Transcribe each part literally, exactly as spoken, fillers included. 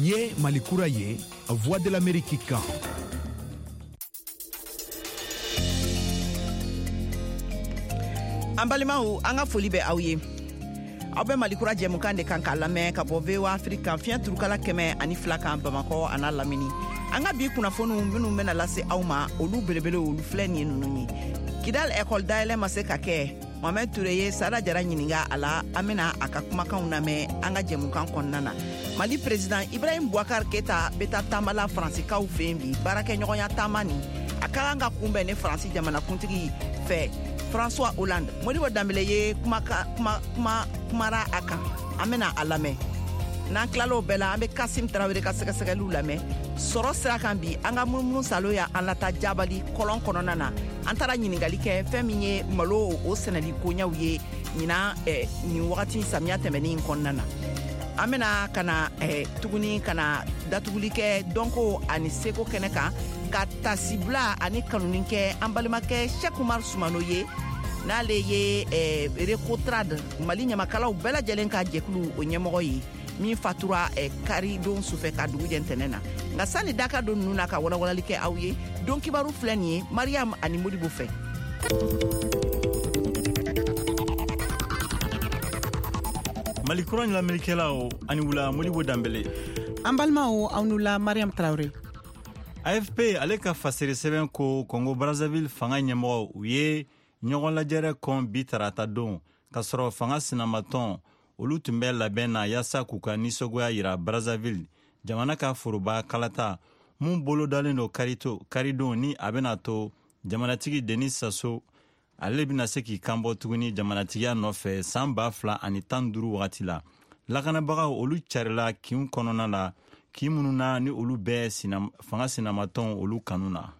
Niye Mali kura ye, Voix de l'Amérique kan. An balimaw an ka foli bɛ aw ye. Aw bɛ Mali kura jɛmukan de kan k'a lamɛn ka bɔ V O A Afrique kan fiɲɛ turukala kɛmɛ ani fila kan Bamakɔ a n'a lamini. An ka bi kunnafoniw minnu bɛna lase aw ma olu belebele olu filɛ nin ye ninnu ye. Kidal école dayɛlɛ ma se ka kɛ Mohamed Touré ye Sada Jara ɲininka a la an bɛna a ka kumakanw lamɛn an ka jɛmukan kɔnɔna na. Mali président Ibrahim Boubacar Keita bɛ taa taamala Faransikaw fɛ yen bi baarakɛɲɔgɔnya taama nin a ka kan ka kunbɛn ni Faransi jamanakuntigi fɛ François Hollande. Modibo Dambele ye kuma kuma kuma kumara a kan an bɛna a lamɛn. N'an tilal'o bɛɛ la an bɛ Kasim Tarawele ka sɛgɛsɛgɛliw lamɛn. Sɔrɔ sira kan bi an ka munumunu salo ya an lata jabali kɔlɔn kɔnɔna na an taara ɲininkali kɛ fɛn min ye malo o sɛnɛli koɲɛw ye ɲina eh, nin wagati samiya tɛmɛnin kɔnɔna na. An bɛna ka na eh, tuguni ka na datuguli kɛ dɔnko ani seko kɛnɛ kan ka tasibila ani kanuni kɛ an balimakɛ Cheikh Umar Sumano ye n'ale ye eh, Recotrade Mali ɲamakalaw bɛɛ lajɛlen ka jɛkulu o ɲɛmɔgɔ ye min fatura eh, kari don sufɛ ka dugu jɛ ntɛnɛn na. Nka sani daka don ninnu na ka walawalali kɛ aw ye don kibaru filɛ nin ye Mariam ani Modibo fɛ. Mali kura ɲalamɛlikɛlaw ani wula Modibo Dambele. An balimaw aw n'u la Mariam Traoré. A F P ale ka fasɛri sɛbɛn ko Congo Brazzaville fanga ɲɛmɔgɔ u ye ɲɔgɔn lajɛrɛ kɔn bi tarata don ka sɔrɔ fanga sinamatɔn olu tun bɛ labɛn na yaasa k'u ka nisɔgoya yira Brazzaville jamana ka foroba kalata mun bolo dalen do karito karidon ni a bɛna to jamanatigi Denis Sassou ale bɛna se k'i kanbɔ tuguni jamanatigiya nɔfɛ san ba fila ani tan duuru wagati la. Lakanabagaw olu carila kiw kɔnɔna la k'i minnu na ni olu bɛɛ sinam, fanga sinamatɔn olu kanu na.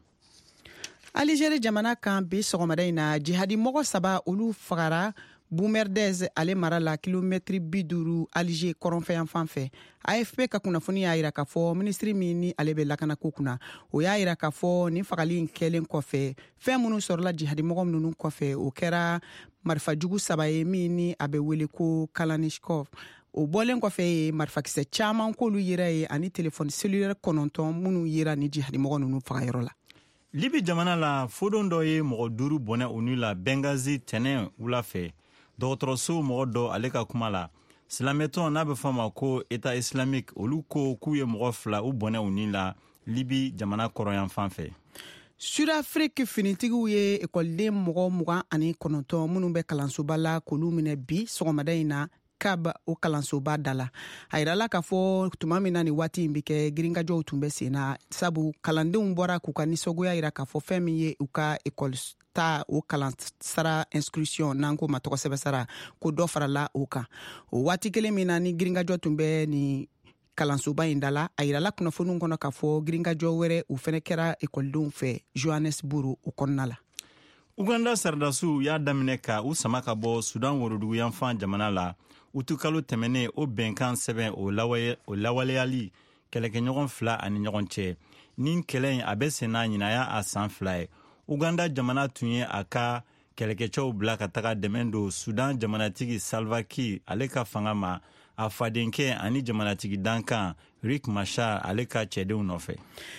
Aligérie jamana kan bi sɔgɔmada in na jihadi mɔgɔ saba olu fagara Boumerdez ale mara la kilomɛtiri bi duuru Alger kɔrɔnfɛyan fan fɛ. A F P ka kunnafoni y'a yira k'a fɔ ministri min ni ale bɛ lakanako kunna o y'a yira k'a fɔ nin fagali in kɛlen kɔfɛ fɛn minnu sɔrɔla jihadi mɔgɔ minnu kɔfɛ o kɛra marifajugu saba ye min ni a bɛ wele ko Kalashnikov. O bɔlen kɔfɛ ye marifakisɛ caman k'olu yera ye ani telefɔni cellulaire kɔnɔntɔn minnu yera ni jihadi mɔgɔ ninnu fagayɔrɔ la. Libi jamana la fodon dɔ ye mɔgɔ duuru bɔnɛ u ni la Benghazi tɛnɛn wula fɛ. Dɔgɔtɔrɔso mɔgɔ dɔ ale ka kuma la silamɛtɔn n'a bɛ fɔ ma ko État islamique olu ko k'u ye mɔgɔ fila u bɔnɛ u ni la Libi jamana kɔrɔyan fan fɛ. Sud-Afrique finitigiw ye ekɔliden mɔgɔ mugan ani kɔnɔntɔn minnu bɛ kalansoba la k'olu minɛ bi sɔgɔmada in na Kab o kalansoba da la. A yirala k'a fɔ tuma min na ni waati in bɛ kɛ girinkajɔw tun bɛ sen na sabu kalandenw bɔra k'u ka nisɔgoya yira k'a fɔ fɛn min ye u ka ekɔli ta o kalan sara inscription n'an ko ma tɔgɔ sɛbɛn sara ko dɔ farala o kan. O waati kelen min na ni girinkajɔ tun bɛ ni kalansoba in da la a yirala kunnafoniw kɔnɔ k'a fɔ girinkajɔ wɛrɛ o fɛnɛ kɛra ekɔlidenw fɛ Johannesburg o kɔnɔna la. Uganda saradasiw y'a daminɛ ka u sama ka bɔ Sudan woroduguyanfan jamana la utu kalo tɛmɛnen o bɛnkan sɛbɛn o lawaleyali kɛlɛkɛɲɔgɔn fila ani ɲɔgɔn cɛ. Nin kɛlɛ in a bɛ senna ɲinaya a san fila ye. Uganda jamana tun ye a ka kɛlɛkɛcɛw bila ka taga dɛmɛ don Sudan jamanatigi Salva Kiir ale ka fanga ma a fadenkɛ ani jamanatigi dankan Riek Machar ale ka cɛdenw nɔfɛ.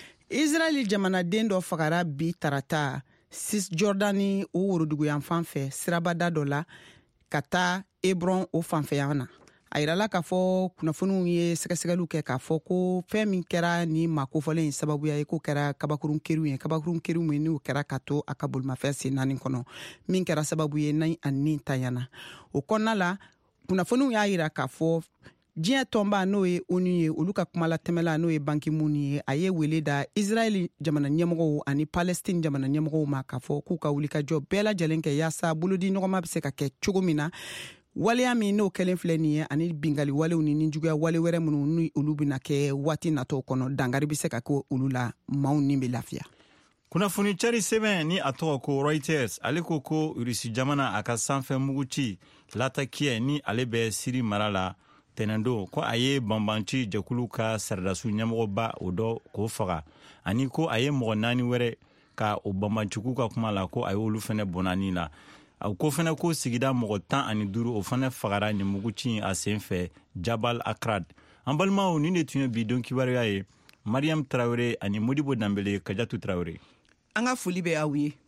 Israel jamanaden dɔ fagara bi tarata Cisjordani o woroduguyanfan fɛ sirabada dɔ la ka taa Hebron o fanfɛyan na. A yirala k'a fɔ kunnafoniw ye sɛgɛsɛgɛliw kɛ k'a fɔ ko fɛn min kɛra ni makofɔlen in sababuya ye ko kɛra kabakurun keriw ye kabakurun keriw min n'o kɛra ka to a ka bolimafɛn sen naani kɔnɔ min kɛra sababu ye na ani nin tanyana. O kɔnɔna la kunnafoniw y'a yira k'a fɔ diɲɛ tɔnba n'o ye O N U ye olu ka kuma latɛmɛla n'o ye Ban Ki-moon ye a ye wele da Israel jamana ɲɛmɔgɔw ani Palestine jamana ɲɛmɔgɔw ma k'a fɔ k'u ka wulikajɔ bɛɛ lajɛlen kɛ yaasa bolodi ɲɔgɔnma bɛ se ka kɛ cogo min na waleya min n'o kɛlen filɛ nin ye ani bingali walew ni ninjuguya wale wɛrɛ minnu ni olu bɛna kɛ waati natɔw kɔnɔ dangari bɛ se ka kɛ olu la maaw ni bɛ lafiya. Kunnafoni cari sɛbɛn ni a tɔgɔ ko Reuters ale ko ko Rusi jamana a ka sanfɛ muguci latakiyɛ ni ale bɛ Siri mara la tɛnɛndo ko a ye banbanci jɛkulu ka saradasu ɲɛmɔgɔba o dɔ k'o faga ani ko a ye mɔgɔ naani wɛrɛ ka o banbanciku ka kuma la ko a ye olu fɛnɛ bɔnani la. A ko fɛnɛ ko sigida mɔgɔ tan ani duuru o fɛnɛ fagara ni muguci a sen fɛ Jabal Akrad an balimaw nin de tun ye bi don kibaruya ye Mariam Traoré ani Modibo Dambele Kajatu Traoré. An ka foli bɛ aw ye.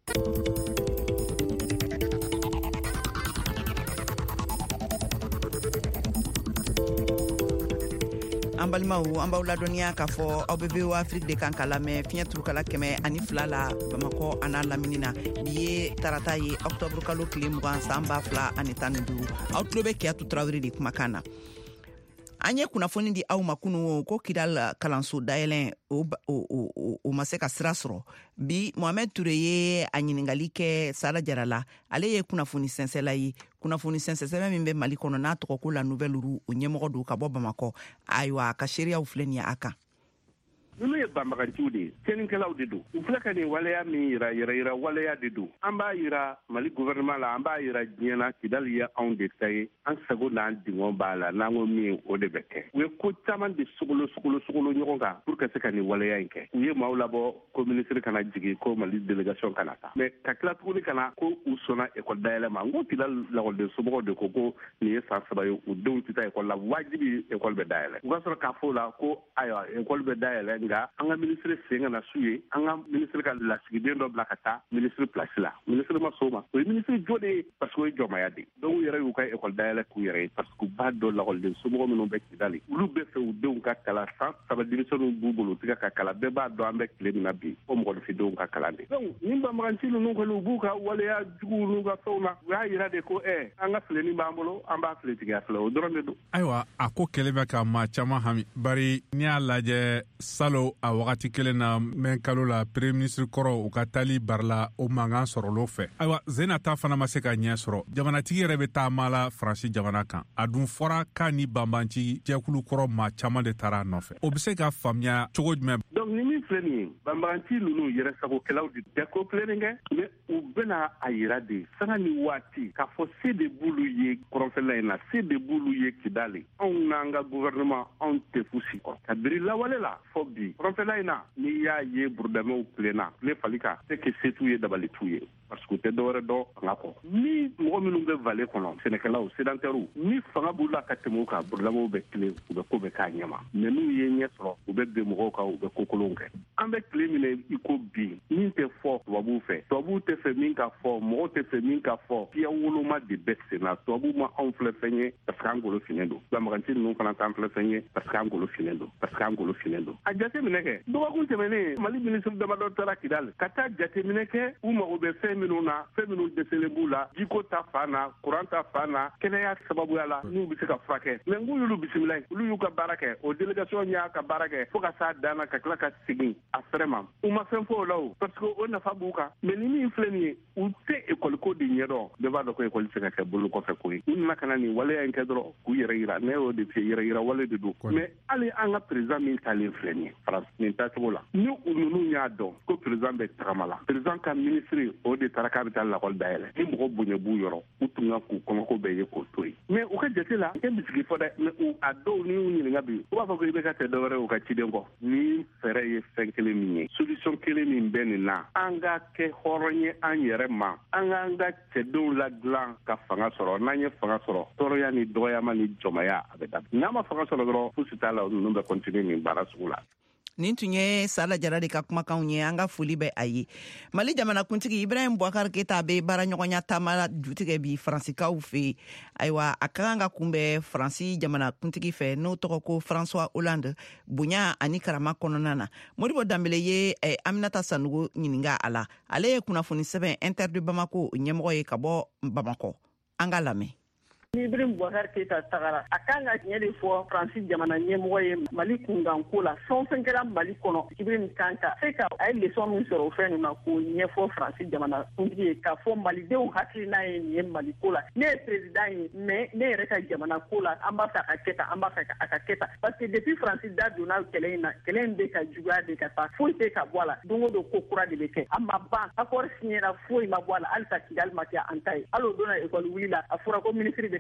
an balimaw an b'aw ladɔniya k'a fɔ aw bɛ V O A Afrique de kan ka lamɛn fiɲɛ turukala kɛmɛ ani fila la Bamakɔ a n'a lamini na bi ye tarata ye octobre kalo tile mugan san ba fila ani tan ni duuru aw tulo bɛ Kiyatu Tarawele de kumakan na. An ye kunnafoni di aw ma kunu ko Kidal kalanso dayɛlɛn o, o, o, o ma se ka sira sɔrɔ bi Mohamed Touré ye a ɲiningali kɛ Sara Jara la ale ye kunnafoni sɛnsɛla ye kunnafoni sɛnsɛsɛbɛn min bɛ Mali kɔnɔ n'a tɔgɔ ko La Nouvelle Roue o ɲɛmɔgɔ don ka bɔ Bamakɔ ayiwa ka seereyaw filɛ nin ye a kan. Nunu ye banbaganciw de cɛnikɛlaw de don u filɛ ka nin waleya min yira yɛrɛ yira waleya de don an b'a yira Mali gouvernement la an b'a yira diɲɛ na Kidal ye anw de ta ye an sago n'an dingɔn b'a la n'an ko min o de bɛ kɛ u ye ko caman de sogolo sogolo sogolo ɲɔgɔn kan pour que se ka nin waleya in kɛ u ye maaw labɔ ko ministre kana jigin ko Mali délégation kana taa mais ka tila tuguni kana ko u sɔnna école dayɛlɛ ma n ko Kidal lakɔliden somɔgɔw de ko ko nin ye san saba ye u denw tɛ taa école la wajibi école bɛ dayɛlɛ u ka sɔrɔ k'a fɔ la ko ayiwa école bɛ dayɛlɛ nka an ka ministre sen ka na su ye an ka ministre ka lasigiden dɔ bila ka taa ministre place la ministre ma so ma o ye ministre jo de ye parce que o ye jɔnmaya de donc u yɛrɛ y'u ka école dayɛlɛ k'u yɛrɛ ye parce que u b'a dɔn lakɔliden somɔgɔ minnu bɛ Kidali olu bɛ fɛ u denw ka kalan san saba denmisɛnninw b'u bolo u tɛ ka kalan bɛɛ b'a dɔn an bɛ tile min na bi o mɔgɔninfindenw ka kalan de donc nin banbaganci ninnu kɔni u b'u ka waleya juguw n'u ka fɛnw na u y'a yira de ko ɛ an ka filɛnin b'an bolo an b'a filɛ tigɛ filɛ o dɔrɔn de don. Ayiwa a ko kɛlen bɛ ka maa caman hami bari n'i y'a lajɛ salo a wagati kelen na mɛn kalo la premier ministre kɔrɔ u ka taali barila o mankan sɔrɔlo fɛ ayiwa Zena ta fana ma se ka ɲɛ sɔrɔ jamanatigi yɛrɛ bɛ taama la Faransi jamana kan a dun fɔra k'a ni banbanci jɛkulu kɔrɔ maa caman de taara a nɔfɛ o bɛ se ka faamuya cogo jumɛn. donc ni min filɛ nin ye banbaganci ninnu yɛrɛ sagokɛlaw de tɛ ko filɛnin kɛ mais u bɛna a yira de sanga ni waati k'a fɔ se de b'olu ye kɔrɔnfɛla in na se de b'olu ye Kidali anw n'an ka gouvernement anw tɛ fosi kɔ ka biri lawale la fɔ bi kɔrɔnfɛla in na n'i y'a ye burudamɛw tilenna tile fali kan c'est que se t'u ye dabali t'u ye parce que u tɛ dɔwɛrɛ dɔn fanga kɔ ni mɔgɔ minnu bɛ vale kɔnɔ sɛnɛkɛlaw sédentaires ni fanga b'u la ka tɛmɛ u kan burudamɛw bɛ tilen u bɛ ko bɛ k'a ɲɛma mais n'u ye ɲɛ sɔrɔ u bɛ ben mɔgɔw kan u bɛ ko kolonw kɛ an bɛ tile minɛ i ko bi min tɛ fɔ tubabuw fɛ tubabuw tɛ fɛ min ka fɔ mɔgɔw tɛ fɛ min ka fɔ fiya woloma de bɛ senna tubabuw ma anw filɛ fɛn ye parce que an golo finnen don banbaganci ninnu fana t'an filɛ fɛn ye parce que an golo finnen don parce que an golo finnen don a jateminɛ kɛ dɔgɔkun tɛmɛnen Mali ministre damadɔ taara Kidal ka taa jateminɛ kɛ u mago bɛ fɛn minnu na fɛn minnu dɛsɛlen b'u la jiko ta fan na courant ta fan na kɛnɛya sababuya la n'u bɛ se ka furakɛ mais n k'u y'olu bisimila olu y'u ka baara kɛ o délégation y'a ka baara kɛ fo ka s'a dan na ka tila ka segin a fɛrɛ ma u ma fɛn fɔ o la o parce que o nafa b'u kan mais ni min filɛ nin ye u tɛ école ko de ɲɛdɔn bɛɛ b'a dɔn ko école tɛ se ka kɛ bolo kɔfɛ ko ye u nana ka na nin waleya in kɛ dɔrɔn k'u yɛrɛ yira ne y'o de f'i ye yɛrɛ yira wale de don mais hali an ka président min talen filɛ nin ye France nin tacogo la ni u ninnu y'a dɔn ko président bɛ tagama la président ka ministre o de taara k'a bɛ taa lakɔli dayɛlɛ ni mɔgɔ bonya b'u yɔrɔ u tun ka k'u kɔnɔko bɛɛ ye k'o to yen mais u ka jate la e bisigi fɔ dɛ mais u a dɔw ni y'u ɲininka bi u b'a fɔ ko i bɛ ka tɛ dɔwɛrɛ u ka ciden kɔ ni fɛɛrɛ ye fɛn kelen min ye solution kelen min bɛ nin na an ka kɛ hɔrɔn ye an yɛrɛ ma an k'an ka cɛdenw ladilan ka fanga sɔrɔ n'an ye fanga sɔrɔ tɔɔrɔya ni dɔgɔyama ni jɔmaya a bɛ dabila n'an ma fanga sɔrɔ dɔrɔn fosi t'a la ninnu bɛ continuer nin baara sugu la. Nin tun ye Sala Jara de ka kumakanw ye an ka foli bɛ a ye Mali jamanakuntigi Ibrahim Boubacar Keita bɛ baaraɲɔgɔnya taama jutigɛ bi Faransikaw fɛ ayiwa a ka kan ka kunbɛn Faransi jamanakuntigi fɛ n'o tɔgɔ ko François Hollande bonya ani karama kɔnɔna na Modibo Dambele ye eh, Aminata Sanogo ɲininka a la ale ye kunnafoni sɛbɛn Inter de Bamako ɲɛmɔgɔ ye ka bɔ Bamakɔ an ka lamɛn. Ni Ibrahim Boubacar Keita tagara a kan ka tiɲɛ de fɔ Faransi jamana ɲɛmɔgɔ ye Mali kunkan ko la fɛn o fɛn kɛra Mali kɔnɔ Ibrahim kan ka se ka a ye leçon min sɔrɔ o fɛn ninnu na k'o ɲɛfɔ Faransi jamana kuntigi ye k'a fɔ Malidenw hakilina ye nin ye Mali ko la ne ye président ye mais ne yɛrɛ ka jamana ko la an b'a fɛ a ka kɛ tan an b'a fɛ a ka kɛ tan parce que depuis Faransi da donna kɛlɛ in na kɛlɛ in bɛ ka juguya de ka taa foyi tɛ ka bɔ a la don o don ko kura de bɛ kɛ a ma ban accord signé la foyi ma bɔ a la halisa Kigali ma kɛ an ta ye hali o donna école wuli la a fɔra ko ministre de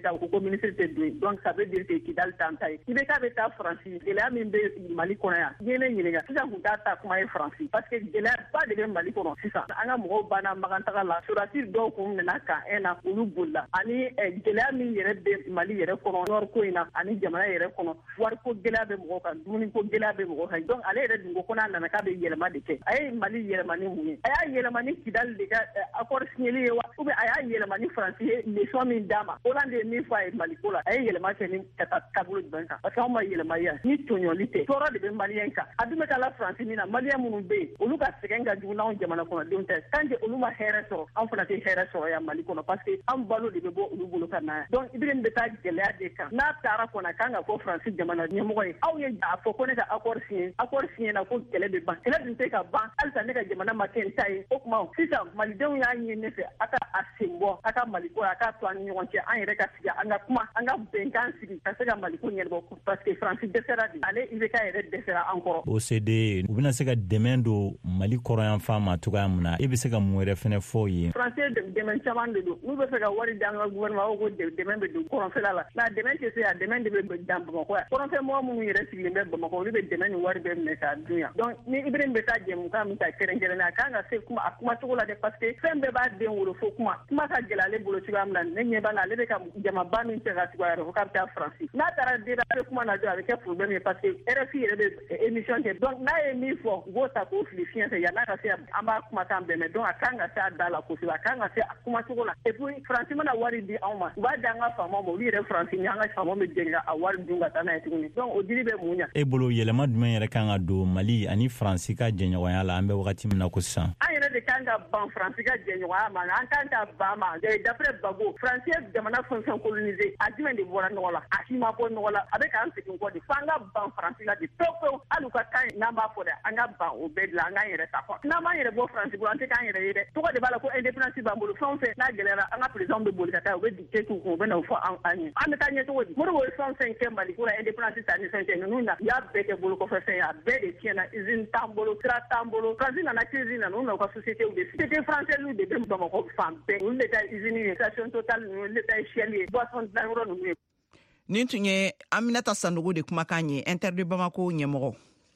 ka ko ministre te do donc ça veut dire que Kidal tantai ibe ka be ta France gɛlɛya min be Mali kɔnɔ yan yene ɲininka sisan kun t'a ta kuma ye France parce que gɛlɛya ba de bɛ Mali kɔnɔ sisan an ka mɔgɔw banna magantaga la surasi dɔw kun minɛ ka un na olu bolila ani gɛlɛya min yɛrɛ bɛ Mali yɛrɛ kɔnɔ nord ko in na ani jamana yɛrɛ kɔnɔ wariko gɛlɛya bɛ mɔgɔw kan dumuni ko gɛlɛya bɛ mɔgɔw kan donc ale yɛrɛ dun ko ko n'a nana k'a bɛ yɛlɛma de kɛ a ye Mali yɛlɛma ni mun ye a y'a yɛlɛma ni Kidal de ka accord signé ye wa ou bien a y'a yɛlɛma ni France ye leçon min d'a ma Hollande ye min fɔ a ye Mali ko la a ye yɛlɛma kɛ ni ka taa taabolo jumɛn kan parce que anw ma yɛlɛma yan ni tɔɲɔli tɛ tɔɔrɔ de bɛ maliyɛn kan a dun bɛ taa la France min na maliyɛn minnu bɛ yen olu ka sɛgɛn ka jugu n'anw jamana kɔnɔdenw tɛ tant que olu ma hɛrɛ sɔrɔ anw fana tɛ hɛrɛ sɔrɔ yan Mali kɔnɔ parce que an balo de bɛ bɔ olu bolo ka na yan donc Ibrahim bɛ taa gɛlɛya de kan n'a taara kɔnɔ a kan ka fɔ France jamana ɲɛmɔgɔ ye aw ye a fɔ ko ne ka accord signé accord signé na ko kɛlɛ bɛ ban kɛlɛ dun tɛ ka ban halisa ne ka jamana ma kɛ n ta ye o tuma sisan malidenw y'a ɲini ne fɛ a ka a sen bɔ a ka Mali ko a ka to an ni ɲɔgɔn cɛ an yɛrɛ ka sigi an ka kuma an ka bɛnkan sigi ka se ka Mali ko ɲɛnabɔ parce que France dɛsɛra de ale I B K yɛrɛ dɛsɛra an kɔrɔ O C D u bɛna se ka dɛmɛ don Mali kɔrɔyanfan ma cogoya min na e bɛ se ka mun wɛrɛ fɛnɛ fɔ ye France dɛmɛ caman de don n'u bɛ fɛ ka wari di an ka gouvernement o ko dɛmɛ bɛ don kɔrɔnfɛla la mais a dɛmɛ tɛ se a dɛmɛ de bɛ dan Bamakɔ yan kɔrɔnfɛ mɔgɔ minnu yɛrɛ sigilen bɛ Bamakɔ olu bɛ dɛmɛ ni wari bɛ minɛ k'a dun yan donc ni Ibrahim bɛ taa jɛmukan min ta kɛrɛnkɛrɛnnen a kan ka se kuma a kuma cogo la dɛ parce que fɛn bɛɛ b'a den wolo fo kuma kuma ka gɛlɛ ale bolo cogoya min na ne ɲɛ b'a la ale bɛ ka jamaba min cɛ ka cogoya yɛrɛ fo k'a bɛ taa France n'a taara débat a bɛ kuma na dɔrɔn a bɛ kɛ problème ye parce que R F I yɛrɛ bɛ émission kɛ donc n'a ye min fɔ u b'o ta k'o fili fiɲɛ fɛ yan'a ka se an b'a kumakan bɛn mɛn donc a kan ka se a da la kosɛbɛ a kan ka se a kuma cogo la et puis France mana wari di anw ma u b'a di an ka faamaw ma olu yɛrɛ France ni an ka faamaw bɛ jɛn ka a wari dun ka taa n'a ye tuguni donc o dili bɛ mun ɲa. E bolo yɛlɛma jumɛn yɛrɛ kan ka don Mali ani France ka jɛɲɔgɔnya la an bɛ wagati min na ko sisan. An yɛrɛ de kan ka ban France ka jɛɲɔgɔnya ma an kan ka ban ma d'après Bago France ye jamana fɛn fɛn colonisé a jumɛn de bɔra nɔgɔ la a si ma bɔ nɔgɔ la a bɛ k'an segin kɔ de fo an ka ban France la de pewu pewu hali u ka kan n'an b'a fɔ dɛ an ka ban o bɛɛ de la an k'an yɛrɛ ta kɔ n'an m'an yɛrɛ bɔ France bolo an tɛ k'an yɛrɛ ye dɛ tɔgɔ de b'a la ko indépendance b'an bolo fɛn o fɛn n'a gɛlɛyara an ka président bɛ boli ka taa u bɛ dicté k'u kun u bɛ na o fɔ an ɲɛ an bɛ taa ɲɛ cogo di Modibo ye fɛn fɛn kɛ Mali ko la indépendance ta ni fɛn tɛ ninnu na u y'a bɛɛ kɛ bolo kɔfɛ fɛn ye a bɛɛ de tiɲɛna usine t'an bolo sira t'an bolo France nana crise nana u na u ka société de société français de bɛ Bamakɔ fan bɛɛ olu de ta usine ye station Total ninnu olu de ta Shell ye boisson dilan yɔrɔ ninnu ye. Nin tun ye Aminata Sanogo de kumakan ye Inter de Bamako ɲɛmɔgɔ.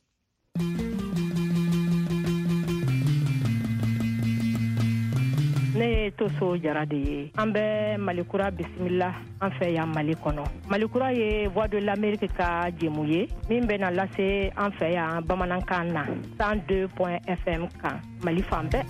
Ne ye Toso Jara de ye an bɛ Malikura bisimila an fɛ yan Mali kɔnɔ Malikura ye Voix de l'Amérique ka jɛmu ye min bɛna lase an fɛ yan bamanankan na cent deux point F M kan Mali fan bɛɛ.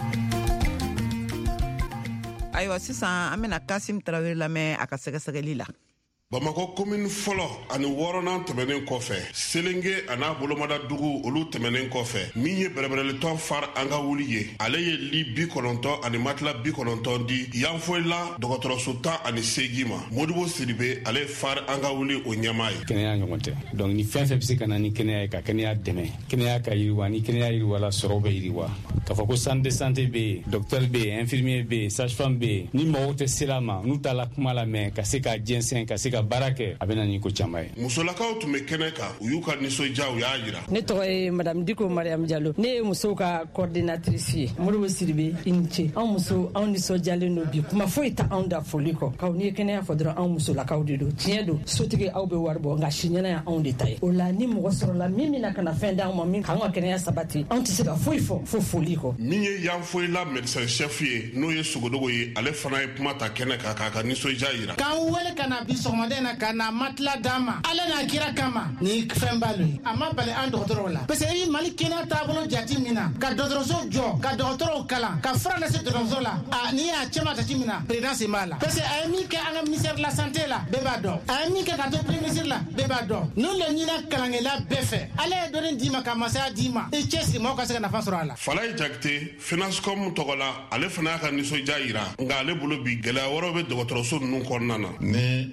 Ayiwa sisan an bɛna Kasim Tarawele lamɛn a ka sɛgɛsɛgɛli la. Bamako commune fɔlɔ ani wɔɔrɔnan tɛmɛnen kɔfɛ Selenge a n'a bolomada dugu olu tɛmɛnen kɔfɛ min ye bɛrɛbɛrɛlitɔn far an ka wuli ye ale ye li bi kɔnɔntɔn ani matila bi kɔnɔntɔn di yanfoyila dɔgɔtɔrɔso tan ani seegin ma Modibo Sidibe ale far an ka wuli o ɲɛmaa ye. Kɛnɛya ɲɔgɔn tɛ donc ni fɛn fɛn bɛ se ka na ni kɛnɛya ye ka kɛnɛya dɛmɛ kɛnɛya ka yiriwa ni kɛnɛya yiriwala sɔrɔ bɛ yiriwa k'a fɔ ko centre de santé bɛ yen docteur bɛ yen infirmier bɛ yen sage-femme bɛ yen ni mɔgɔw tɛ sera ma n'u t'a la kuma lamɛn ka se ka jɛnsɛn ka se ka baara kɛ a bɛna ni ko caman ye. Musolakaw tun bɛ kɛnɛ kan u y'u ka nisɔndiya u y'a jira. Ne tɔgɔ ye madame Diko Mariam Diallo ne ye musow ka coordinatrice ye Modibo Sidibe i ni ce anw muso anw nisɔndiyalen don bi kuma foyi tɛ anw da foli kɔ kaw ni ye kɛnɛya fɔ dɔrɔn anw musolakaw de don tiɲɛ don sotigi aw bɛ wari bɔ nka si ɲɛna yan anw de ta ye o la ni mɔgɔ sɔrɔla min bɛna ka na fɛn d'anw ma min k'an ka kɛnɛya sabati anw tɛ se ka foyi fɔ fo foli kɔ. Min ye yanfoyila médecin chef ye n'o ye Sogodogo ye ale fana ye kuma ta kɛnɛ kan k'a ka nisɔndiya jira. K'an wele ka na bi sɔgɔmada na ka na matla dama ale n'a kira kama ni fɛn b'a lo ye a ma bali an dɔgɔtɔrɔw la parce que i Mali kɛnɛya taabolo jate min na ka dɔgɔtɔrɔso jɔ ka dɔgɔtɔrɔw kalan ka fura lase dɔgɔtɔrɔso la a n'i y'a cɛma jate min na président sen b'a la parce que a ye min kɛ an ka ministère de la santé la bɛɛ b'a dɔn a ye min kɛ ka to premier ministre la bɛɛ b'a dɔn n'u le ɲina kalankɛla bɛɛ fɛ ale ye dɔnni d'i ma ka masaya d'i ma i cɛ siri mɔgɔw ka se ka nafa sɔrɔ a la. Falaye Jakite Finascom tɔgɔ la ale fana y'a ka nisɔndiya jira nka ale bolo bi gɛlɛya wɛrɛw bɛ dɔgɔtɔrɔso ninnu kɔnɔna na. Ni i bɛ se ka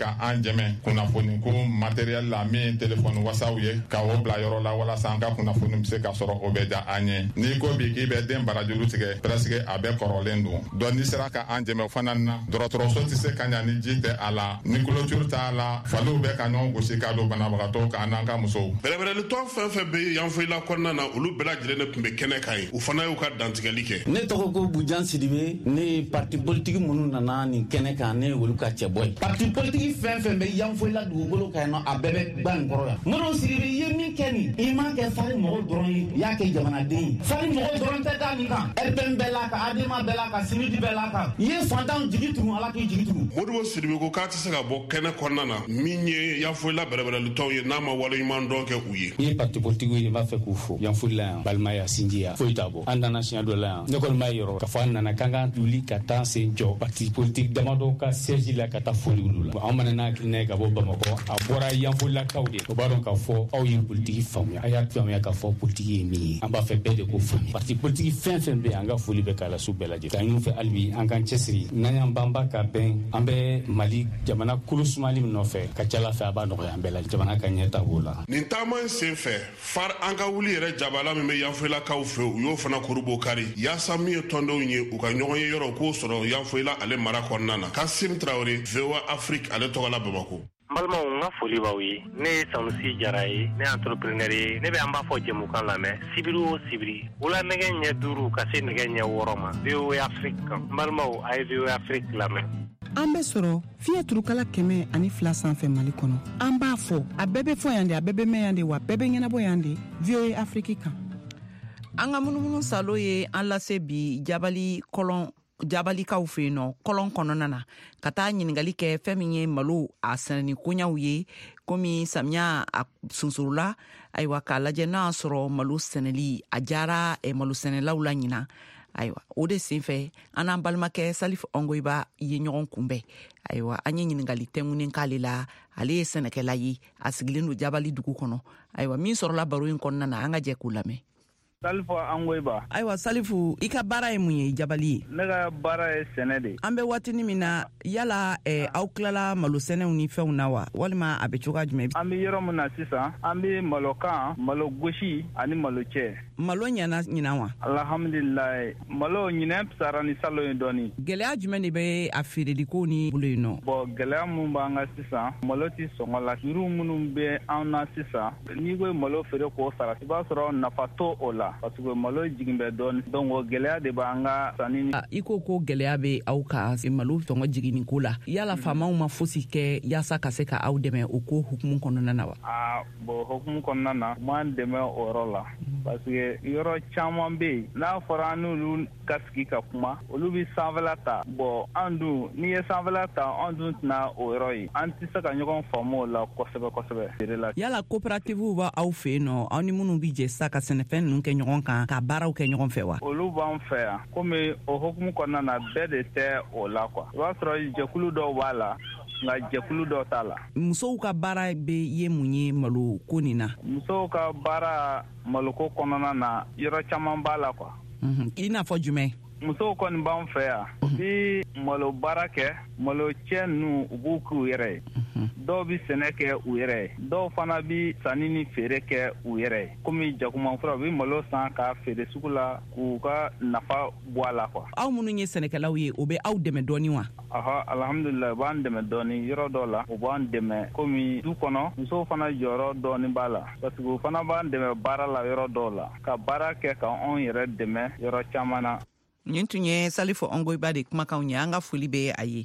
ka an jɛmɛ kunnafoni ko matériel la min téléphone wasaw ye ka o bila yɔrɔ la walasa an ka kunnafoni bɛ se ka sɔrɔ o bɛ da an ye n'i ko bi k'i bɛ den barajuru tigɛ presque a bɛɛ kɔrɔlen don donc n'i sera ka an jɛmɛ fana na dɔgɔtɔrɔso tɛ se ka ɲa ni ji tɛ a la ni clôture t'a la faliw bɛ ka ɲɔgɔn gosi ka don banabagatɔ kan n'an ka musow. bɛrɛbɛrɛlitɔ fɛn fɛn bɛ yanfoyila kɔnɔna na olu bɛɛ lajɛlen de tun bɛ kɛnɛ kan ye u fana y'u ka dantigɛli kɛ. ne tɔgɔ ko Bujan Sidibe ne ye parti politique minnu nana nin kɛnɛ kan ne olu ka cɛ bɔ ye. parti politique fɛn fɛn bɛ yanfoyila dugukolo kan nɔ a bɛɛ bɛ gba nin kɔrɔ yan. Modibo Sidibe i ye min kɛ nin i m'a kɛ fari mɔgɔw dɔrɔn ye i y'a kɛ jamanaden ye. fari mɔgɔw dɔrɔn tɛ da nin kan R P M bɛɛ la kan Adema bɛɛ la kan Sinudi bɛɛ la kan i ye fantanw jigi tugun ala k'i jigi tugun. Modibo Sidibe ko k'a tɛ se ka bɔ kɛnɛ kɔnɔna na min ye yanfoyila bɛrɛbɛrɛlitɔw ye n'a ma waleɲuman dɔn kɛ u ye. i ye parti politique ye n b'a fɛ k'u fo yanfoyila yan balimaya sinjiya foyi t'a bɔ an nana siɲɛ dɔ la yan ne kɔni b'a yɔrɔ k'a fɔ an nana kan ka wuli ka taa sen jɔ parti politique damadɔ ka siège la ka taa foli olu la an mana n'a hakilina ye ka bɔ Bamakɔ a bɔra yanfoyilakaw de o b'a dɔn k'a fɔ aw ye politique faamuya a y'a faamuya k'a fɔ politique ye min ye an b'a fɛ bɛɛ de k'o faamuya parti politique fɛn fɛn bɛ an ka foli bɛ k'a la su bɛɛ lajɛlen k'an ɲɔgɔn fɛ hali bi an k'an cɛsiri n'an y'an banba ka bɛn an bɛ Mali jamana kolo sumali min nɔfɛ ka ca Ala fɛ a b'a nɔgɔya an bɛɛ la jamana ka ɲɛta b'o la. nin taama in sen fɛ far an ka wuli yɛrɛ jabala min bɛ yanfoyilakaw fɛ u y'o fana korobo kari yaasa min ye tɔndenw ye u ka ɲɔgɔn ye yɔrɔ k'o sɔrɔ yanfoyila ale mara kɔnɔna na Kasim Traoré V O A Afrique ale tɔgɔ la Bamako. n balimaw n ka foli b'aw ye ne ye Sanusi Jara ye ne ye entrepreneur ye ne bɛ an b'a fɔ jɛmukan lamɛn sibiri o sibiri wula nɛgɛ ɲɛ duuru ka se nɛgɛ ɲɛ wɔɔrɔ ma V O A Afrique kan n balimaw a ye V O A Afrique lamɛn. an bɛ sɔrɔ fiɲɛ turukala kɛmɛ ani fila sanfɛ Mali kɔnɔ an b'a fɔ a bɛɛ bɛ fɔ yan de a bɛɛ bɛ mɛn yan de wa a bɛɛ bɛ ɲɛnabɔ yan de V O A Afrique kan. an ka munumunu salo ye an lase bi jabali kɔlɔn jabalikaw fɛ yen nɔ kɔlɔn kɔnɔna na ka taa ɲiningali kɛ fɛn min ye malo a sɛnɛni koɲaw ye komi samiya a sunsurula ayiwa k'a lajɛ n'a y'a sɔrɔ malo sɛnɛli a jara eh, malo sɛnɛlaw la ɲina ayiwa o de sen fɛ an n'an balimakɛ Salif Ongoiba ye ɲɔgɔn kunbɛn ayiwa an ye ɲiningali tɛŋunen k'ale la ale ye sɛnɛkɛla ye a sigilen don jabali dugu kɔnɔ ayiwa min sɔrɔla baro in kɔnɔna na an ka jɛ k'u lamɛn. Salifu Angoiba. Ayiwa Salifu i ka baara ye mun ye jabali ye? Ne ka baara ye sɛnɛ de. An bɛ waatini min na yala eh, aw tilala malo sɛnɛw ni fɛnw na wa walima a bɛ cogoya jumɛn? An bɛ yɔrɔ min na sisan an bɛ malokan malo gosi ani malo cɛ. Malo ɲɛna ɲinan wa? Alhamdulilayi malo ɲinɛ fisara ni salo ye dɔɔni. Gɛlɛya jumɛn de bɛ a feereliko ni bolo yen nɔ? Bon gɛlɛya mun b'an ka sisan malo ti sɔngɔ la yiriw minnu bɛ an na sisan n'i ko malo feere k'o sara i b'a sɔrɔ nafa t'o o la parce que malo jigin bɛ dɔɔni donc o gɛlɛya de b'an ka sanni ni. I ko ko gɛlɛya bɛ aw kan malo sɔngɔ jiginni ko la yala faamaw ma fosi kɛ yaasa ka se ka aw dɛmɛ o ko hukumu kɔnɔna na wa? Ah bon hukumu kɔnɔna na u m'an dɛmɛ o yɔrɔ la parce que yɔrɔ caman bɛ yen n'a fɔra an n'olu ka sigi ka kuma olu bɛ sanfɛla ta bon an dun n'i ye sanfɛla ta an dun tɛna o yɔrɔ ye an tɛ se ka ɲɔgɔn faamu o la kosɛbɛ kosɛbɛ. Yala coopérative b'a aw fɛ yen nɔ aw ni minnu bɛ jɛ sa ka sɛnɛfɛn ninnu kɛ ɲɔgɔn kan ka baaraw kɛ ɲɔgɔn fɛ wa? Olu b'an fɛ yan komi o hukumu kɔnɔna na bɛɛ de tɛ o la quoi i b'a sɔrɔ jɛkulu dɔw b'a la nka jɛkulu dɔw t'a la. Musow ka baara bɛ ye mun ye malo ko nin na? Musow ka baara maloko kɔnɔna na yɔrɔ caman b'a la quoi. I n'a fɔ jumɛn? Musow kɔni b'an fɛ yan u bi malo baara kɛ malo cɛ ninnu u b'u k'u yɛrɛ ye dɔw bi sɛnɛ kɛ u yɛrɛ ye dɔw fana bi sanni ni feere kɛ u yɛrɛ ye komi jakumafura u bi malo san ka feere sugu la k'u ka nafa bɔ a la quoi. Aw minnu ye sɛnɛkɛlaw ye o bɛ aw dɛmɛ dɔɔni wa? Aha alhamdulilayi u b'an dɛmɛ dɔɔni yɔrɔ dɔw la u b'an dɛmɛ komi du kɔnɔ musow fana jɔyɔrɔ dɔɔni b'a la parce que u fana b'an dɛmɛ baara la yɔrɔ dɔw la ka baara kɛ ka anw yɛrɛ dɛmɛ yɔrɔ caman na. Nin tun ye Salifu Ongoiba de kumakanw ye an ka foli bɛ a ye.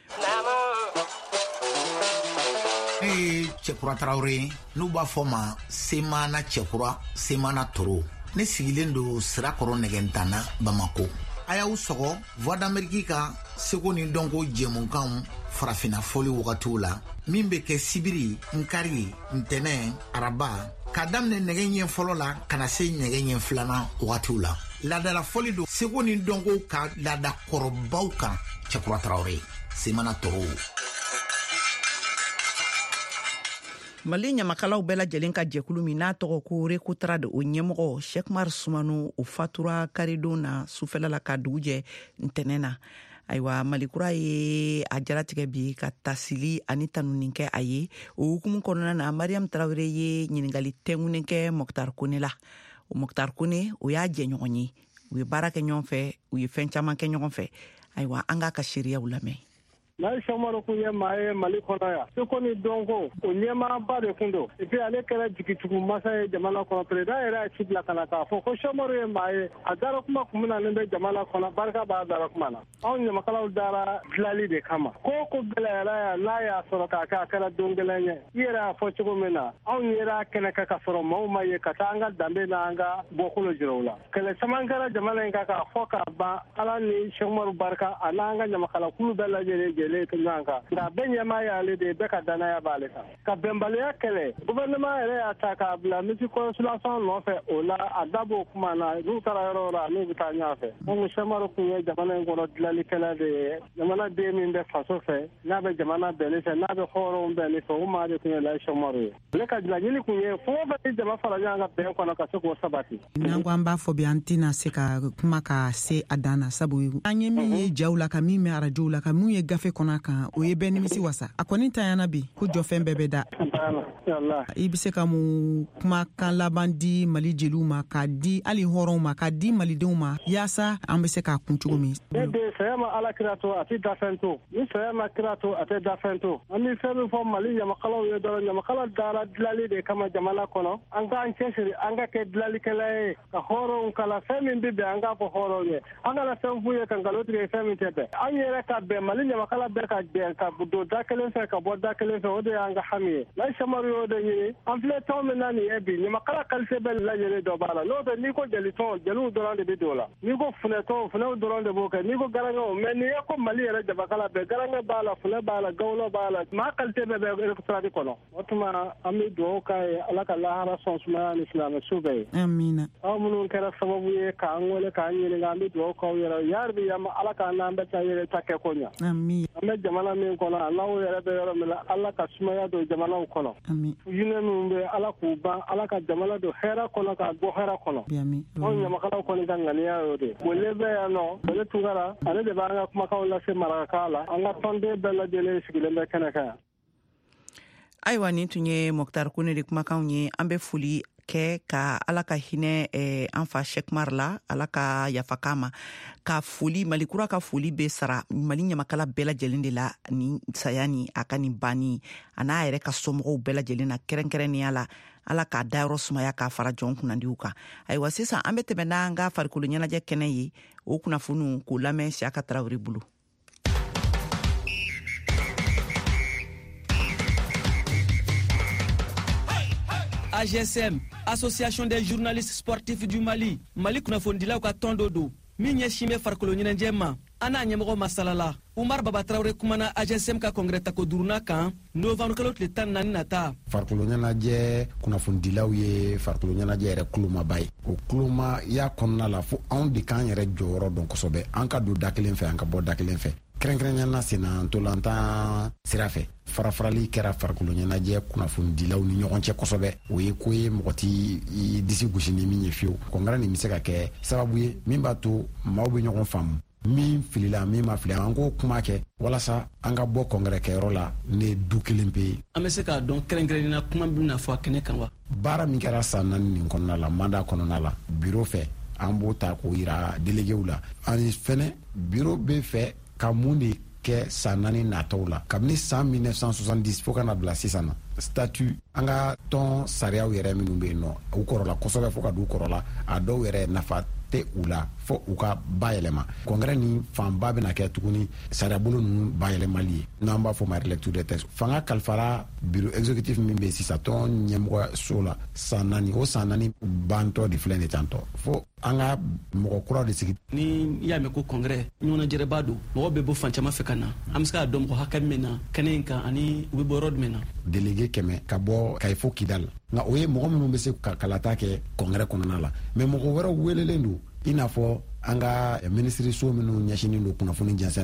Ne ye Cɛkura Tarawele n'u b'a fɔ ma Semana Cɛkura Semana Toro ne sigilen don Sirakɔrɔ Nɛgɛntanna Bamako. A y'aw sɔgɔ Voix d'Amérique ka seko ni dɔnko jɛmukanw farafina foli wagatiw la min bɛ kɛ sibiri nkari ntɛnɛ araba ka daminɛ nɛgɛ ɲɛ fɔlɔ la ka na se nɛgɛ ɲɛ filanan wagatiw la. Laadala foli don seko ni dɔnko ka laada kɔrɔbaw kan Cɛkura Tarawele Semana Toro. Mali ɲamakalaw bɛɛ lajɛlen ka jɛkulu min n'a tɔgɔ ko Rekotara de o ɲɛmɔgɔ Sheikh Umar Sumano o fatura karidon na sufɛla la ka dugu jɛ ntɛnɛn na ayiwa malikura ye a jaratigɛ bi ka tasili ani tanunin kɛ a ye o hukumu kɔnɔna na Mariam Traoré ye ɲiningali tɛŋunen kɛ Mokhtar Kone la. o Mokhtar Kone o y'a jɛɲɔgɔn ye u ye baara kɛ ɲɔgɔn fɛ u ye fɛn caman kɛ ɲɔgɔn fɛ ayiwa an k'a ka seereyaw lamɛn. n'a ye Sɛkumaru kun ye maa ye Mali kɔnɔ yan se ko ni dɔn ko o ɲɛmaaba de kun don et puis ale kɛra jigitugu masa ye jamana kɔnɔ président yɛrɛ y'a ci bila ka na k'a fɔ ko Sɛkumaru ye maa ye a dara kuma kun minalen bɛ jamana kɔnɔ barika b'a dara kuma na anw ɲamakalaw dara dilali de kama ko ko gɛlɛyara yan n'a y'a sɔrɔ k'a kɛ a kɛra don gɛlɛn ye i yɛrɛ y'a fɔ cogo min na anw yɛrɛ kɛnɛ kɛ ka sɔrɔ maaw ma ye ka taa an ka danbe n'an ka bɔkolo jira u la kɛlɛ caman kɛra jamana in kan k'a fɔ k'a ban Ala ni Sɛkumaru barika a n'an ka ɲamakalakulu bɛɛ lajɛlen jɛlen ɲɔgɔn kan nka bɛɛ ɲɛmaa y'ale de bɛɛ ka danaya b'ale kan ka bɛnbaliya kɛlɛ gouvernement yɛrɛ y'a ta k'a bila misi consultation nɔfɛ o la a dabɔ kuma na n'u taara yɔrɔ la n'u bɛ taa ɲɔgɔn fɛ donc Sɛkumaru kun ye jamana in kɔnɔ dilanlikɛla de ye jamana den min bɛ faso fɛ n'a bɛ jamana bɛnni fɛ n'a bɛ hɔrɔnw bɛnni fɛ o maa de kun ye Layi Sɛkumaru ye ale ka laɲini kun ye fɛn o fɛn ni jama fara ɲɔgɔn kan bɛn kɔnɔ ka se k'o sabati. n'an ko an b'a fɔ bi an tɛna se ka kuma ka se a dan na sabu an ye min ye jaw la ka min mɛn arajow la ka min ye gafe kɔnɔ kan o ye bɛɛ nimisi wasa a kɔni tanyana bi ko jɔfɛn bɛɛ bɛ da i bɛ se ka mun kumakan laban di Mali jeliw ma k'a di hali hɔrɔnw ma k'a di malidenw ma yaasa an bɛ se k'a kun cogo min. ne de saya ma Ala kira to a tɛ dafɛn to ni saya ma kira to a tɛ dafɛn to an bɛ fɛn min fɔ Mali ɲamakalaw ye dɔrɔn ɲamakala dara dilali de kama jamana kɔnɔ an k'an cɛsiri an ka kɛ dilalikɛla ye ka hɔrɔnw kala fɛn min bɛ bɛn an k'a fɔ hɔrɔnw ye an kana fɛn f'u ye ka nkalon tigɛ fɛn min tɛ bɛn an yɛrɛ ka bɛn Mali ɲamakala bɛɛ ka bɛn ka don da kelen fɛ ka bɔ da kelen fɛ o de y'an ka hami ye Layi Sɛkumaru y'o de ɲini an filɛ tɔn min na nin ye bi ɲamakala qualité bɛɛ lajɛlen dɔ b'a la n'o tɛ n'i ko jɛlitɔn jɛliw dɔrɔn de bɛ don o la n'i ko funɛtɔn funɛw dɔrɔn de b'o kɛ n'i ko garankɛw mais n'i ye ko Mali yɛrɛ jamakala bɛɛ garankɛ b'a la funɛ b'a la gawulɔ b'a la maa qualité bɛɛ bɛ électorat kɔnɔ o tuma an bɛ dugawu k'a ye Ala ka lahara sɔn sumaya ni silamɛsu bɛɛ ye amina aw minnu kɛra sababu ye k'an wele k'an ɲininka an bɛ dugawu k'aw yɛrɛ yari bi yama Ala k'an n'an bɛ taa yɛrɛ ta kɛ ko ɲa amin an bɛ jamana min kɔnɔ Ala yɛrɛ bɛ yɔrɔ min na Ala ka sumaya don jamanaw kɔnɔ jinɛ minnu bɛ Ala k'u ban Ala ka jamana don hɛrɛ kɔnɔ k'a bɔ hɛrɛ kɔnɔ anw ɲamakalaw kɔni ka ŋaniya y'o de wele bɛ yan nɔ wele Tunkara ale de b'an ka kumakanw lase marakakan la an ka tɔnden bɛɛ lajɛlen sigilen bɛ kɛnɛ kan yan. ayiwa nin tun ye Mokhtar Kone de kumakanw ye an bɛ foli kɛ ka Ala ka hinɛ eh, an fa Sɛkumaru la Ala ka yafa k'a ma ka foli Malikura ka foli bɛ sara Mali ɲamakala bɛɛ lajɛlen de la ni saya ni a ka nin banni a n'a yɛrɛ ka somɔgɔw bɛɛ lajɛlen na kɛrɛnkɛrɛnnenya la Ala k'a dayɔrɔ sumaya k'a fara jɔn kunnandiw kan ayiwa sisan an bɛ tɛmɛ n'an ka farikolo ɲɛnajɛ kɛnɛ ye o kunnafoniw k'o lamɛn Siyaka Tarawele bolo. A G S M, Association des journalistes sportifs du Mali, Mali kunnafonidilaw ka tɔn dɔ don min ɲɛsin bɛ farikolo ɲɛnajɛ ma an n'a ɲɛmɔgɔ masalala Umar Baba Traoré kumana A G S M ka congrès tako duruna kan novembre kalo tile tan naani nata. Farikolo ɲɛnajɛ kunnafonidilaw ye farikolo ɲɛnajɛ yɛrɛ kulumaba ye o kuluma y'a kɔnɔna la fo anw de k'an yɛrɛ jɔyɔrɔ dɔn kosɛbɛ an ka don da kelen fɛ an ka bɔ da kelen fɛ kɛrɛnkɛrɛnnenya senna ntolantan sira fɛ farafarali kɛra farikolo ɲɛnajɛ kunnafonidilaw ni ɲɔgɔn cɛ kosɛbɛ o ye ko ye mɔgɔ t'i disi gosi ni min ye fiyewu kɔnkɛrɛ nin bɛ se ka kɛ sababu ye min b'a to maaw bɛ ɲɔgɔn faamu min filila min ma fili an k'o kuma kɛ walasa an ka bɔ kɔnkɛrɛ kɛyɔrɔ la ne du kelen pe ye an bɛ se k'a dɔn kɛrɛnkɛrɛnnena kuma bɛna fɔ a kɛnɛ kan wa baara min kɛra san naani nin kɔnɔna la mandat kɔnɔna la bureau fɛ an b'o ta k'o yira déléguéw la ani fɛnɛ bureau bɛ fɛ ka mun de kɛ san naani nataw la kabini san mille neuf cent soixante-dix fo kana bila sisan na statut an ka tɔn sariyaw yɛrɛ minnu bɛ yen nɔ u kɔrɔla kosɛbɛ fo ka d'u kɔrɔla a dɔw yɛrɛ nafa tɛ u la fo u ka bayɛlɛma kɔnkɛrɛ ni fanba bɛna kɛ tuguni sariyabolo ninnu bayɛlɛmali ye n'an b'a fɔ ma relecture des textes fanga kalifara bureau exécutif min bɛ yen sisan tɔn ɲɛmɔgɔso la san naani o san naani bantɔ de filɛ nin tantɔ fo an ka mɔgɔ kura de sigi. ni y'a mɛn ko kɔnkɛrɛ ɲɔgɔnnajɛrɛba don mɔgɔ bɛ bɔ fan caman fɛ ka na an bɛ se k'a dɔn mɔgɔ hakɛ min na kɛnɛ in kan ani u bɛ bɔ yɔrɔ jumɛn na. délégué kɛmɛ ka bɔ kayi fo kidal nka o ye mɔgɔ minnu bɛ se ka kalata kɛ kɔnkɛrɛ kɔnɔna la mɛ mɔgɔ wɛrɛw welelen don i n'a fɔ an ka minisiriso minnu ɲɛsinnen don kunnafoni jɛnsɛnni ma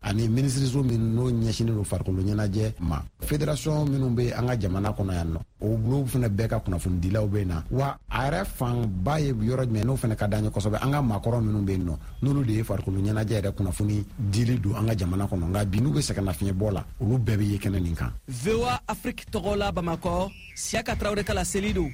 ani ministres min no ɲɛsini do farikolo ɲɛnajɛ ma fédération minnu be an ka jamana kɔnɔ yan nɔ o bulu fana bɛɛ ka kunnafonidilaw be na wa a yɛrɛ fanba ye yɔrɔ jumɛn n'o fana ka d'an ye kosɛbɛ an ka maakɔrɔ minnu be yen nɔ n'olu de ye farikolo ɲɛnajɛ yɛrɛ kunnafoni dili don an ka jamana kɔnɔ nka bi n'u be sɛgɛnnafiɲɛ bɔ la olu bɛɛ be ye kɛnɛ nin kan. V O A Afrique tɔgɔ la Bamakɔ Siaka Traoré ka la seli don.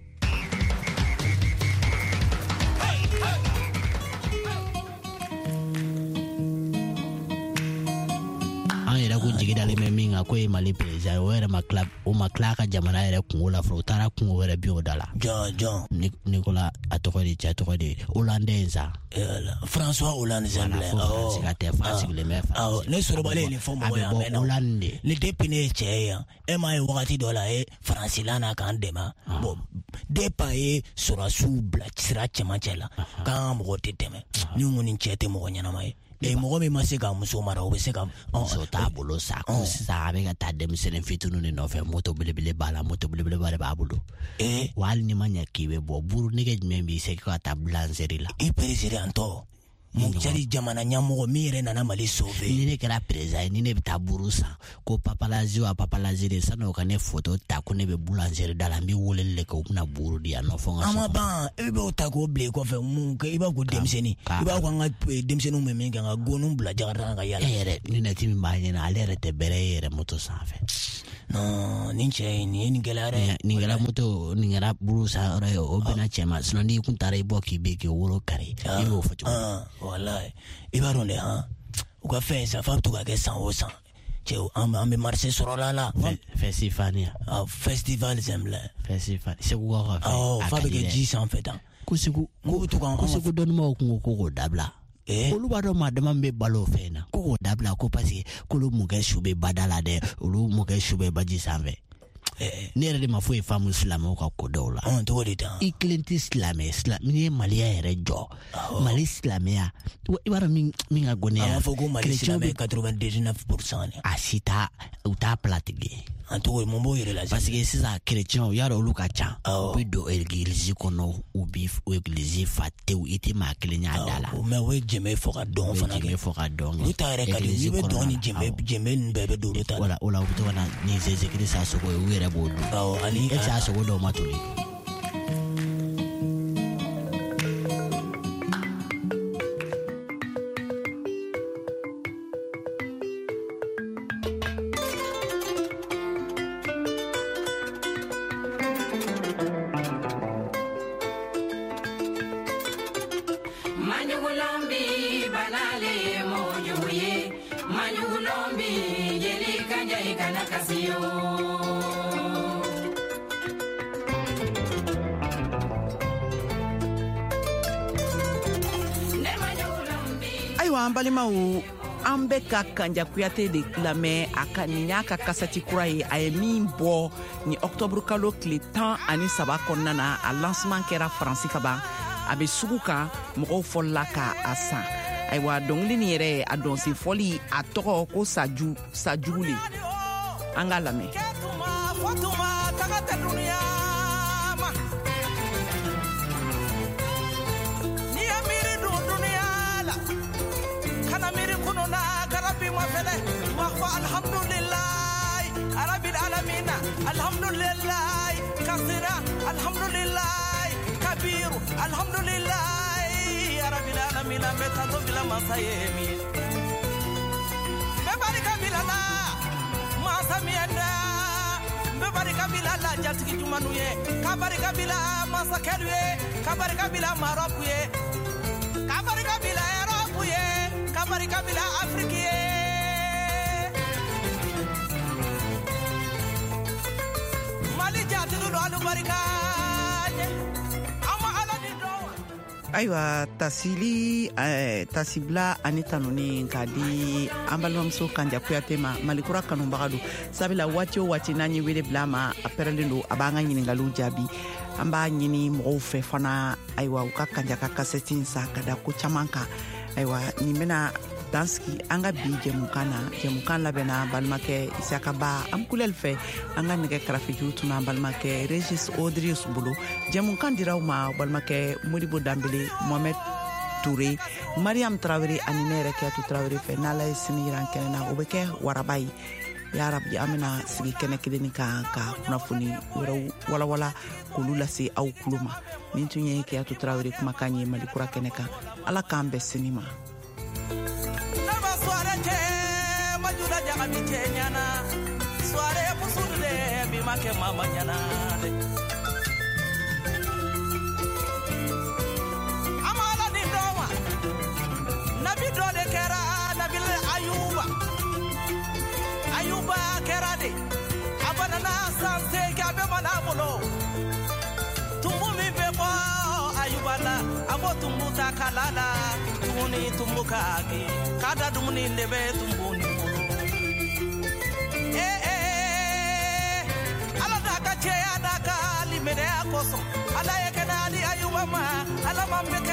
an yɛrɛ ko jigi dalen bɛ min kan ko ye Mali président o yɛrɛ ma tila o ma tila ka jamana yɛrɛ kungo la fɔlɔ o taara kungo wɛrɛ bin o da la. jɔn jɔn. Nicolas a tɔgɔ de cɛ tɔgɔ de Hollandais sa. François Hollande semblait. awɔ ka tɛ fa sigilen bɛ fa. awɔ ne sɔrɔbalen ye nin fɔ mɔgɔ yan mɛ na. Hollande de. ni depuis ne ye cɛ ye yan e m'a ye wagati dɔ la e faransilan na k'an dɛmɛ. bon depuis a ye sɔrɔdasiw bila sira cɛmancɛ la k'an mɔgɔ tɛ tɛmɛ ni n ko nin cɛ tɛ mɔgɔ ɲɛnama ye. e mɔgɔ min ma se ka muso mara o bɛ se ka muso t'a bolo sa ko sisan a bɛ ka taa denmisɛnnin fitininw de nɔfɛ moto belebele b'a la moto belebeleba de b'a bolo wa hali ni ma ɲɛ k'i bɛ bɔ buru nege jumɛn b'i se ka taa boulangerie la i présidentɔ Mukjali jamana ɲɛmɔgɔ min yɛrɛ nana Mali sauver. ni ne kɛra président ye ni ne bɛ taa buru san ko papalazi wa papalazi de san'o ka ne photo ta ko ne bɛ boulangerie da la n bɛ weleli de kɛ u bɛna buru di yan nɔ fɔ n ka a ma ban e bɛ o ta k'o bila i kɔfɛ mun kɛ i b'a ko denmisɛnnin i b'a ko an ka denmisɛnninw bɛ min kɛ an ka gɔnniw bila jakarta ka yala. e yɛrɛ lunette min b'a ɲɛna ale yɛrɛ tɛ bɛrɛ ye yɛrɛ moto sanfɛ. non nin cɛ nin ye nin gɛlɛya dɛ. nin kɛra moto nin kɛra buru san yɔrɔ ye o bɛna cɛ ma sinon n'i kun taara i bɔ k'i bɛ k'i wolo kari i b'o fɔ cogo. walayi i b'a dɔn de han u ka fɛn sa fa bɛ to ka kɛ san o san cɛw an bɛ marché sɔrɔ la la. festival ya. festival semble. festival segu ka fɛ. awɔ fa bɛ kɛ ji sanfɛ tan. ko segu ko bɛ to k'an ko segu dɔnnibaw kun ko k'o dabila. olu b'a dɔn maa dama bɛ balo o fɛn na ko k'o dabila ko parce que k'olu mɔkɛ su bɛ bada la dɛ olu mɔkɛ su bɛ baji sanfɛ. ne yɛrɛ de ma foyi faamu silamɛw ka ko dɔw la. cogo di tan. i kelen tɛ silamɛ silamɛ n'i ye maliya yɛrɛ jɔ mali silamɛya i b'a dɔn min min ka gɔnɛ a b'a fɔ ko mali silamɛ quatre-vingt-dix-neuf pour cent a si t'a u t'a platigi. an cogo di mun b'o yɛrɛ la. parce que sisan chrétiens y'a dɔn olu ka ca. u bɛ don église kɔnɔ u bɛ église fa tewu i tɛ maa kelen y'a da la. mɛ o ye jɛmɛ fɔ ka dɔn fana kɛ. o ye jɛmɛ fɔ ka dɔn. olu ta yɛrɛ ka di n'i bɛ dɔn ni jɛmɛ jɛmɛ ninnu bɛɛ bɛ don olu ta la. wala o la u bɛ to ka na ni zezekiri sa sogo ye u yɛrɛ b'o dun. awɔ ani e t'a sogo dɔw ma toli. an balimaw an bɛ ka Kanja Kuyate de lamɛn a ka nin y'a ka kasɛti kura ye a ye min bɔ ni octobre kalo tile tan ani saba kɔnɔna na a lancement kɛra Faransi ka ban a bɛ sugu kan mɔgɔw fɔlɔla ka a san ayiwa dɔnkili nin yɛrɛ a dɔnsen fɔli a tɔgɔ ko saju sajugu le an k'a lamɛn. alhamdulillah kasira alhamdulillah kabiru alhamdulillah ya rabbil alamin metado bila masayemi bebarika bilala masamianda bebarika bilala jatigi jumanu ye kabarika bila masakelu ye kabarika bila maroku ye kabarika bila europe ye kabarika bila afrique ye. ayiwa tasili eh, tasibila ani tanuni k'a di an balimamuso Kanja Kuyate ma malikura kanubaga don sabula waati o waati n'an ye wele bila a ma a pɛrɛlen don a b'an ka ɲiningaliw jaabi an b'a ɲini mɔgɔw fɛ fana ayiwa u ka Kanja ka kasɛti san ka da ko caman kan ayiwa nin bɛna dansigi an ka bi jɛmukan na jɛmukan labɛnna balimakɛ Isaka Ba an kulɛli fɛ an ka nɛgɛ karafijuw tun an balimakɛ Regis Odrius bolo jɛmukan diraw ma balimakɛ Modibo Dambele Mohamed Touré, Mariam Traoré ani ne yɛrɛ Kiyatu Traoré fɛ n'Ala ye sini yiran kɛnɛ na o bɛ kɛ waraba ye. Ya Rabbi an bɛna sigi kɛnɛ kelen kan ka kunnafoni wɛrɛw walawala k'olu lase aw tulo ma. Nin tun ye Kiyatu Traoré kumakan ye Mali kura kɛnɛ kan. Ala k'an bɛn sini ma. Amala ni doma nabi do de kera nabi ayuba ayuba kera de abana na sanse ka be mana bolo tumbu mi be ko ayuba la abo tumbu ta kalala tumuni tumbu ka ke kada dumuni lebe tumbu ni bolo eh eh ala da ka che ada ka limere akoso ala ye kana ali ayuba ma ala mambe